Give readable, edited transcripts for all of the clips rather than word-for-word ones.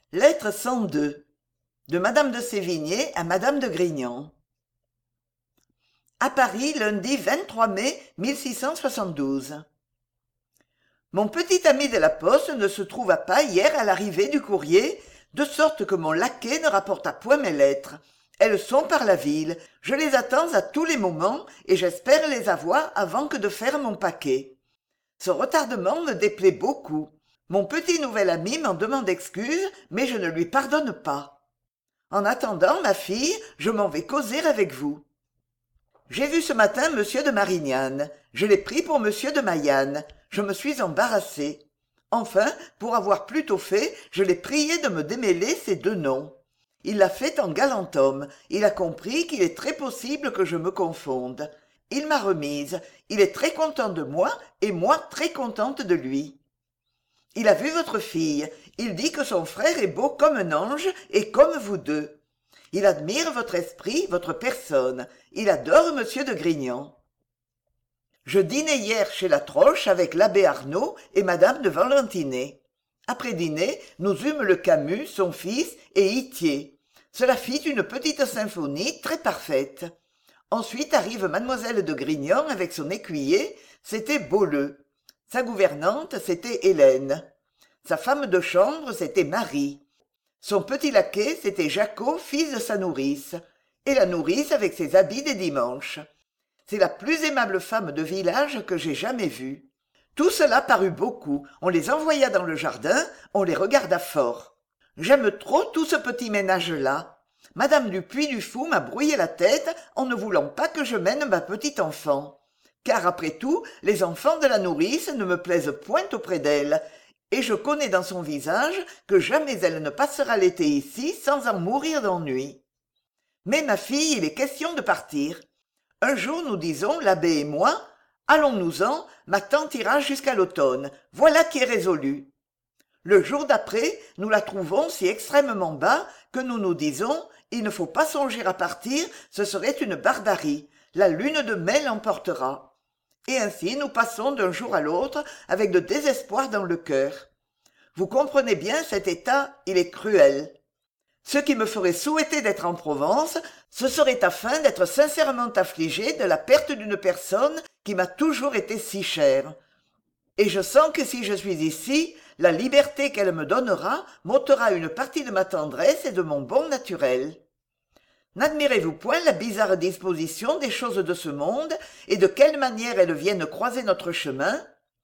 Lettre 102 de Madame de Sévigné à Madame de Grignan. À Paris, lundi 23 mai 1672. Mon petit ami de la poste ne se trouva pas hier à l'arrivée du courrier, de sorte que mon laquais ne rapporta point mes lettres. Elles sont par la ville, je les attends à tous les moments et j'espère les avoir avant que de faire mon paquet. Ce retardement me déplaît beaucoup. Mon petit nouvel ami m'en demande excuse, mais je ne lui pardonne pas. En attendant, ma fille, je m'en vais causer avec vous. J'ai vu ce matin monsieur de Marignane. Je l'ai pris pour monsieur de Maillane. Je me suis embarrassée. Enfin, pour avoir plus tôt fait, je l'ai prié de me démêler ces deux noms. Il l'a fait en galant homme. Il a compris qu'il est très possible que je me confonde. Il m'a remise. Il est très content de moi et moi très contente de lui. Il a vu votre fille. Il dit que son frère est beau comme un ange et comme vous deux. Il admire votre esprit, votre personne. Il adore monsieur de Grignan. Je dînai hier chez la Troche avec l'abbé Arnaud et madame de Valentinet. Après dîner, nous eûmes le Camus, son fils, et Itier. Cela fit une petite symphonie très parfaite. Ensuite arrive mademoiselle de Grignan avec son écuyer, c'était Bolleux. Sa gouvernante, c'était Hélène. Sa femme de chambre, c'était Marie. Son petit laquais, c'était Jacot, fils de sa nourrice. Et la nourrice avec ses habits des dimanches. C'est la plus aimable femme de village que j'ai jamais vue. Tout cela parut beaucoup. On les envoya dans le jardin, on les regarda fort. J'aime trop tout ce petit ménage-là. Madame du Puy-du-Fou m'a brouillé la tête en ne voulant pas que je mène ma petite enfant. Car après tout, les enfants de la nourrice ne me plaisent point auprès d'elle, et je connais dans son visage que jamais elle ne passera l'été ici sans en mourir d'ennui. Mais ma fille, il est question de partir. Un jour nous disons, l'abbé et moi, allons-nous-en, ma tante ira jusqu'à l'automne, voilà qui est résolu. Le jour d'après, nous la trouvons si extrêmement bas que nous nous disons, il ne faut pas songer à partir, ce serait une barbarie, la lune de mai l'emportera. Et ainsi nous passons d'un jour à l'autre avec le désespoir dans le cœur. Vous comprenez bien cet état, il est cruel. Ce qui me ferait souhaiter d'être en Provence, ce serait afin d'être sincèrement affligé de la perte d'une personne qui m'a toujours été si chère. Et je sens que si je suis ici, la liberté qu'elle me donnera m'ôtera une partie de ma tendresse et de mon bon naturel. N'admirez-vous point la bizarre disposition des choses de ce monde et de quelle manière elles viennent croiser notre chemin?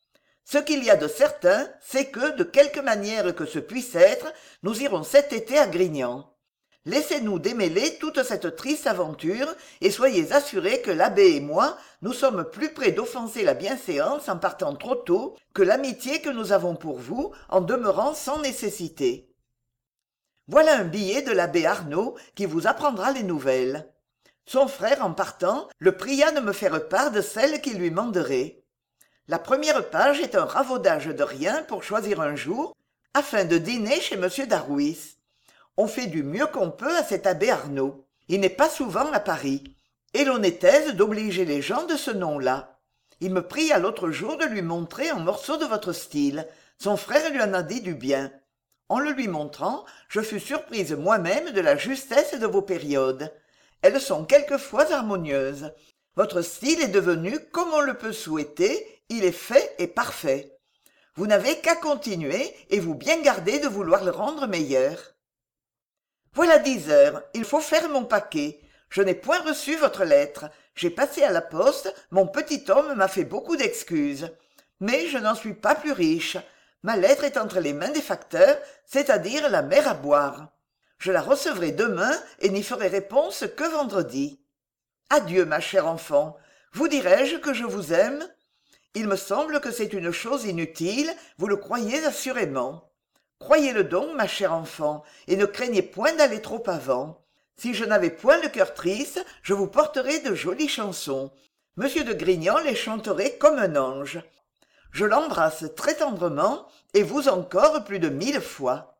Ce qu'il y a de certain, c'est que, de quelque manière que ce puisse être, nous irons cet été à Grignan. Laissez-nous démêler toute cette triste aventure et soyez assurés que l'abbé et moi, nous sommes plus près d'offenser la bienséance en partant trop tôt que l'amitié que nous avons pour vous en demeurant sans nécessité. Voilà un billet de l'abbé Arnaud qui vous apprendra les nouvelles. Son frère, en partant, le pria de me faire part de celles qu'il lui manderait. La première page est un ravaudage de rien pour choisir un jour, afin de dîner chez monsieur d'Arouis. On fait du mieux qu'on peut à cet abbé Arnaud. Il n'est pas souvent à Paris. Et l'on est aise d'obliger les gens de ce nom-là. Il me pria l'autre jour de lui montrer un morceau de votre style. Son frère lui en a dit du bien. En le lui montrant, je fus surprise moi-même de la justesse de vos périodes. Elles sont quelquefois harmonieuses. Votre style est devenu comme on le peut souhaiter, il est fait et parfait. Vous n'avez qu'à continuer et vous bien garder de vouloir le rendre meilleur. Voilà 10 heures, il faut faire mon paquet. Je n'ai point reçu votre lettre. J'ai passé à la poste, mon petit homme m'a fait beaucoup d'excuses. Mais je n'en suis pas plus riche. Ma lettre est entre les mains des facteurs, c'est-à-dire la mer à boire. Je la recevrai demain et n'y ferai réponse que vendredi. Adieu, ma chère enfant. Vous dirai-je que je vous aime? Il me semble que c'est une chose inutile, vous le croyez assurément. Croyez-le donc, ma chère enfant, et ne craignez point d'aller trop avant. Si je n'avais point le cœur triste, je vous porterais de jolies chansons. Monsieur de Grignan les chanterait comme un ange. Je l'embrasse très tendrement, et vous encore plus de 1000 fois.